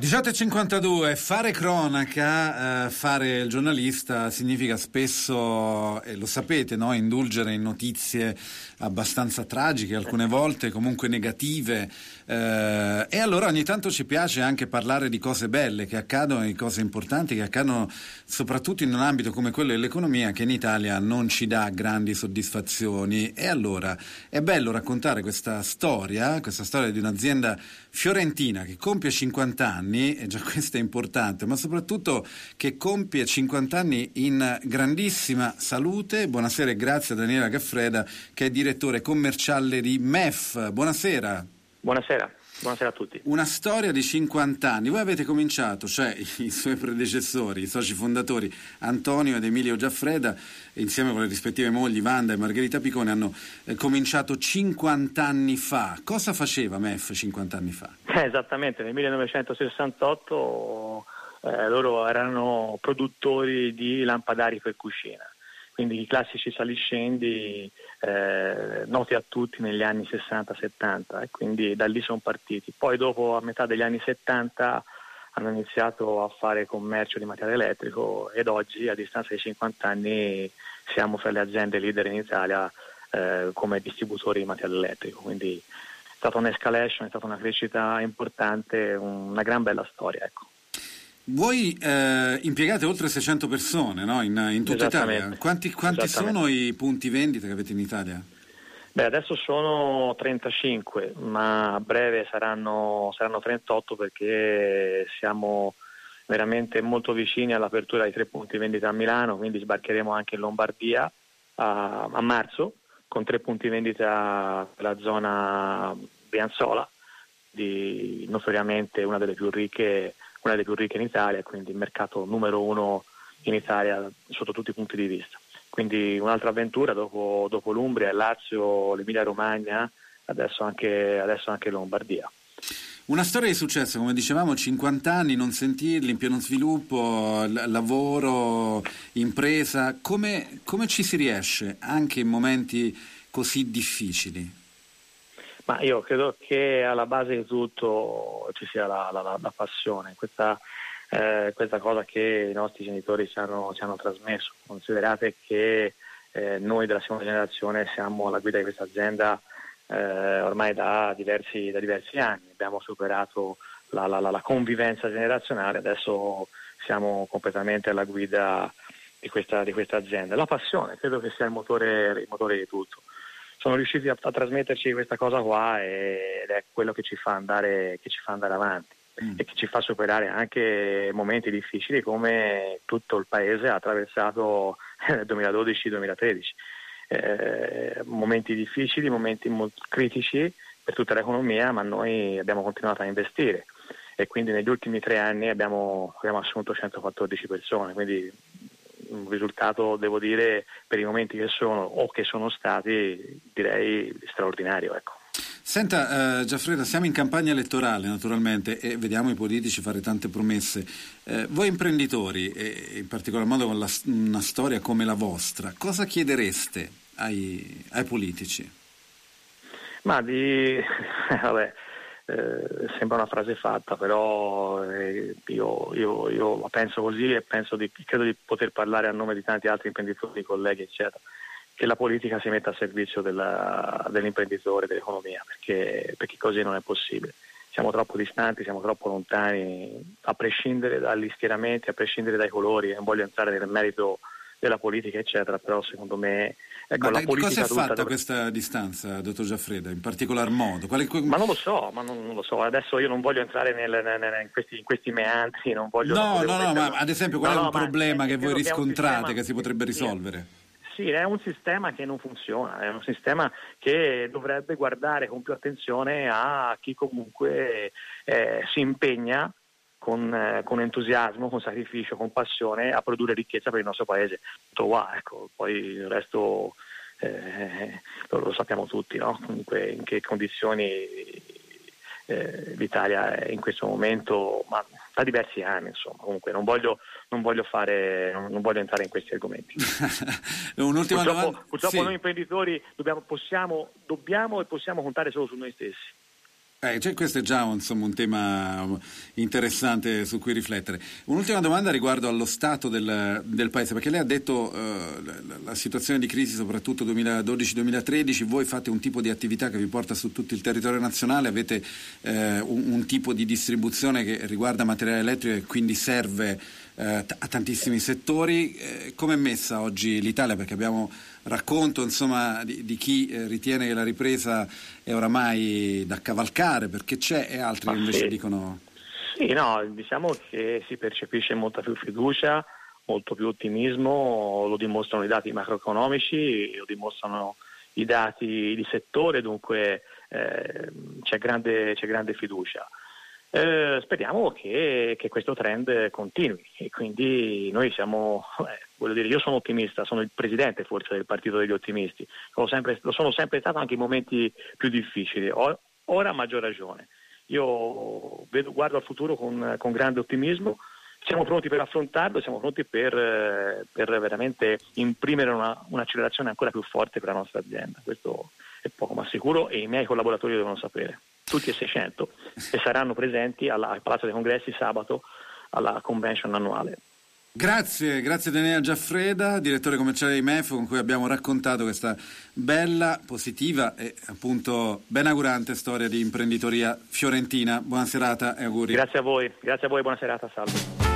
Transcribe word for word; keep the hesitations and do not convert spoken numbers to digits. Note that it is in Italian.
diciotto e cinquantadue, fare cronaca, eh, fare il giornalista significa spesso, e lo sapete, no? Indulgere in notizie abbastanza tragiche, alcune volte comunque negative, eh, e allora ogni tanto ci piace anche parlare di cose belle che accadono, di cose importanti che accadono soprattutto in un ambito come quello dell'economia, che in Italia non ci dà grandi soddisfazioni. E allora è bello raccontare questa storia, questa storia di un'azienda fiorentina che compie cinquanta anni, e già questo è importante, ma soprattutto che compie cinquanta anni in grandissima salute. Buonasera e grazie a Daniela Gaffreda, che è direttore commerciale di M E F. Buonasera. Buonasera. Buonasera a tutti. Una storia di cinquanta anni. Voi avete cominciato, cioè i suoi predecessori, i soci fondatori Antonio ed Emilio Gaffreda, insieme con le rispettive mogli Wanda e Margherita Picone, hanno eh, cominciato cinquanta anni fa. Cosa faceva M E F cinquanta anni fa? Eh, esattamente, nel millenovecentosessantotto eh, loro erano produttori di lampadari per cucina, quindi i classici saliscendi eh, noti a tutti negli anni sessanta settanta, e quindi da lì sono partiti. Poi dopo, a metà degli anni settanta, hanno iniziato a fare commercio di materiale elettrico, ed oggi, a distanza di cinquanta anni, siamo fra le aziende leader in Italia eh, come distributori di materiale elettrico. Quindi è stata un'escalation, è stata una crescita importante, una gran bella storia, ecco. Voi eh, impiegate oltre seicento persone, no? in, in tutta Italia. Quanti, quanti sono i punti vendita che avete in Italia? Beh, adesso sono trentacinque, ma a breve saranno, saranno trentotto, perché siamo veramente molto vicini all'apertura dei tre punti vendita a Milano, quindi sbarcheremo anche in Lombardia a, a marzo, con tre punti vendita nella zona Brianzola, di notoriamente una delle più ricche una delle più ricche in Italia, quindi il mercato numero uno in Italia sotto tutti i punti di vista. Quindi un'altra avventura dopo, dopo l'Umbria, il Lazio, l'Emilia Romagna, adesso anche, adesso anche Lombardia. Una storia di successo, come dicevamo, cinquanta anni, non sentirli, in pieno sviluppo, l- lavoro, impresa. Come, come ci si riesce anche in momenti così difficili? Ma io credo che alla base di tutto ci sia la, la, la passione, questa, eh, questa cosa che i nostri genitori ci hanno, ci hanno trasmesso. Considerate che eh, noi della seconda generazione siamo alla guida di questa azienda eh, ormai da diversi, da diversi anni, abbiamo superato la, la, la convivenza generazionale, adesso siamo completamente alla guida di questa, di questa azienda. La passione credo che sia il motore, il motore di tutto. Sono riusciti a, a trasmetterci questa cosa qua, ed è quello che ci fa andare, che ci fa andare avanti mm. e che ci fa superare anche momenti difficili come tutto il paese ha attraversato nel duemiladodici duemilatredici. Eh, momenti difficili, momenti molto critici per tutta l'economia, ma noi abbiamo continuato a investire, e quindi negli ultimi tre anni abbiamo, abbiamo assunto centoquattordici persone, quindi un risultato, devo dire, per i momenti che sono o che sono stati, direi straordinario, ecco. Senta, eh, Gaffreda, siamo in campagna elettorale naturalmente e vediamo i politici fare tante promesse. Eh, voi imprenditori, e in particolar modo con la, una storia come la vostra, cosa chiedereste ai, ai politici? Ma di... vabbè, eh, sembra una frase fatta, però eh, io, io, io penso così, e penso di, credo di poter parlare a nome di tanti altri imprenditori, colleghi, eccetera, che la politica si metta a servizio della, dell'imprenditore, dell'economia, perché, perché così non è possibile. Siamo troppo distanti, siamo troppo lontani, a prescindere dagli schieramenti, a prescindere dai colori. Non voglio entrare nel merito della politica, eccetera, però secondo me... Ecco, ma la politica cosa è fatta dove... questa distanza, dottor Gaffreda, in particolar modo? Quale... Ma non lo so, ma non, non lo so. Adesso io non voglio entrare nel, nel, nel, in, questi, in questi meandri, non voglio... No, non no, no, metterlo... ma ad esempio qual no, è un no, problema ma, che eh, voi riscontrate, sistema, che si potrebbe risolvere? Sì, è un sistema che non funziona, è un sistema che dovrebbe guardare con più attenzione a chi comunque eh, si impegna con, eh, con entusiasmo, con sacrificio, con passione a produrre ricchezza per il nostro paese. Tutto qua, ecco, poi il resto eh, lo, lo sappiamo tutti, no? Comunque in che condizioni eh, l'Italia è in questo momento, ma da diversi anni, insomma. Comunque non voglio, non voglio fare, non, non voglio entrare in questi argomenti. Un'ultima purtroppo domanda. purtroppo Sì. Noi imprenditori dobbiamo, possiamo, dobbiamo e possiamo contare solo su noi stessi. Eh, cioè, questo è già insomma, un tema interessante su cui riflettere. Un'ultima domanda riguardo allo stato del, del paese, perché lei ha detto eh, la, la situazione di crisi soprattutto duemiladodici duemilatredici, voi fate un tipo di attività che vi porta su tutto il territorio nazionale, avete eh, un, un tipo di distribuzione che riguarda materiale elettrico e quindi serve eh, t- a tantissimi settori. Eh, come è messa oggi l'Italia? Perché abbiamo racconto insomma di, di chi eh, ritiene che la ripresa è oramai da cavalcare perché c'è, e altri Ma che invece sì. dicono Sì, no, diciamo che si percepisce molta più fiducia, molto più ottimismo, lo dimostrano i dati macroeconomici, lo dimostrano i dati di settore, dunque eh, c'è grande, c'è grande fiducia. Eh, speriamo che, che questo trend continui e quindi noi siamo, eh, voglio dire, io sono ottimista, sono il presidente forse del partito degli ottimisti, lo, sempre, lo sono sempre stato anche in momenti più difficili, o, ora a maggior ragione. Io vedo, guardo al futuro con, con grande ottimismo, siamo pronti per affrontarlo, siamo pronti per, per veramente imprimere una, un'accelerazione ancora più forte per la nostra azienda, questo è poco ma sicuro e i miei collaboratori lo devono sapere. Tutti e seicento, e saranno presenti alla, al Palazzo dei Congressi sabato alla convention annuale. Grazie, grazie Daniele Giaffreda, direttore commerciale di M E F, con cui abbiamo raccontato questa bella, positiva e appunto benaugurante storia di imprenditoria fiorentina. Buona serata e auguri. Grazie a voi, grazie a voi, buona serata, salve.